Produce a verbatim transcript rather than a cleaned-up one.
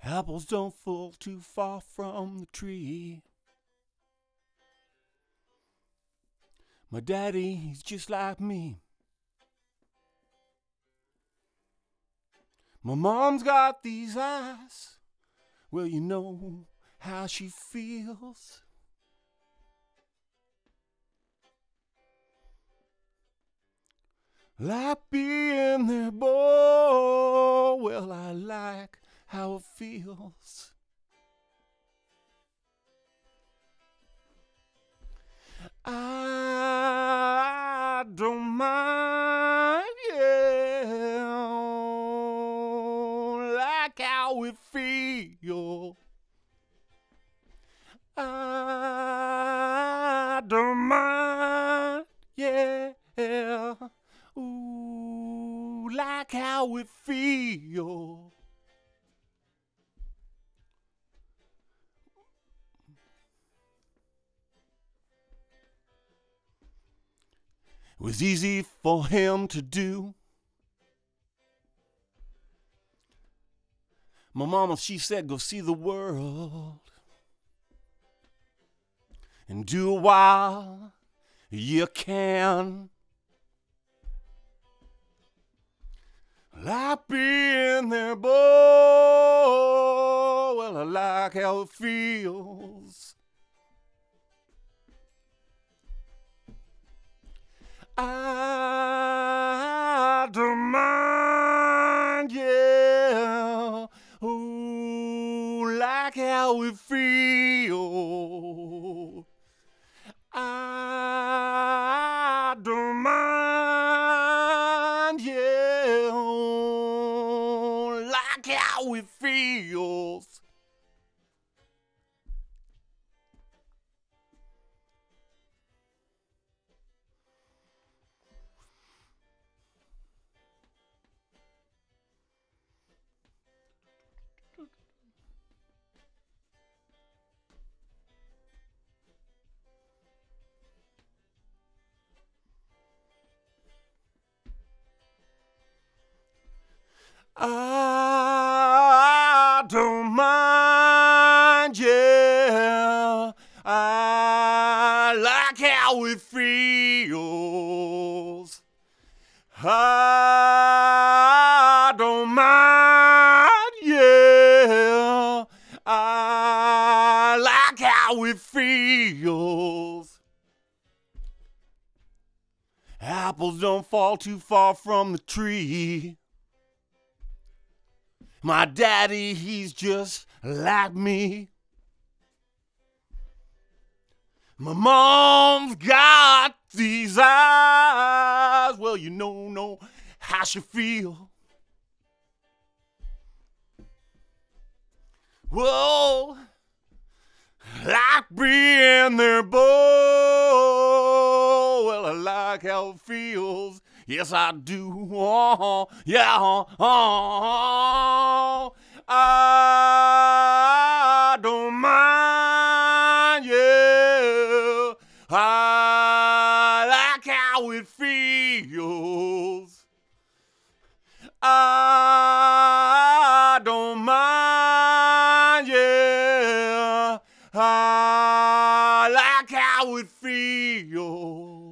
Apples don't fall too far from the tree. My daddy, he's just like me. My mom's got these eyes. Well, you know how she feels. Like being there, boy. Well, I like how it feels. I don't mind, yeah, like how it feels. I don't mind, yeah, ooh, like how it feels. It was easy for him to do. My mama, she said, go see the world and do it while you can. Like being there, boy. Well, I like how it feels. I don't mind, yeah. Ooh, like how it feels. I don't mind, yeah. Like how it feels. I don't mind, yeah. I like how it feels. I don't mind, yeah. I like how it feels. Apples don't fall too far from the tree. My daddy, he's just like me. My mom's got these eyes. Well, you know, know how she feel. Whoa, like being there, boy. Well, I like how it feels. Yes, I do. Oh, yeah. Oh, I don't mind. Yeah, I like how it feels. I don't mind. Yeah, I like how it feels.